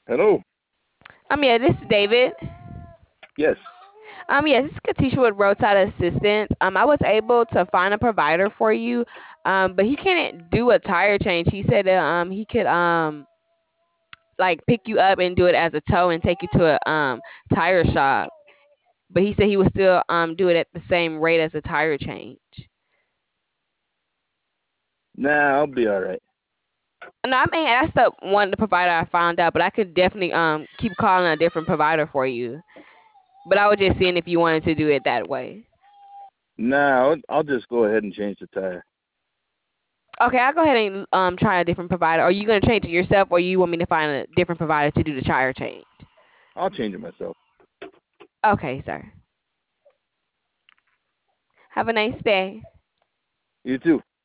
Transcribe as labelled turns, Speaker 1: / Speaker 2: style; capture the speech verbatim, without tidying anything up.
Speaker 1: Hello.
Speaker 2: Um, yeah, this is David.
Speaker 1: Yes.
Speaker 2: Um, yes, this is Katisha with Roadside Assistance. Um, I was able to find a provider for you, um, but he can't do a tire change. He said that um he could um like pick you up and do it as a tow and take you to a um tire shop. But he said he would still um do it at the same rate as a tire change.
Speaker 1: Nah, I'll be all right.
Speaker 2: No, I mean that's the one the provider I found out, but I could definitely um keep calling a different provider for you. But I was just seeing if you wanted to do it that way.
Speaker 1: Nah, I'll, I'll just go ahead and change the tire.
Speaker 2: Okay, I'll go ahead and um try a different provider. Are you gonna change it yourself, or you want me to find a different provider to do the tire change?
Speaker 1: I'll change it myself.
Speaker 2: Okay, sir. Have a nice day.
Speaker 1: You too.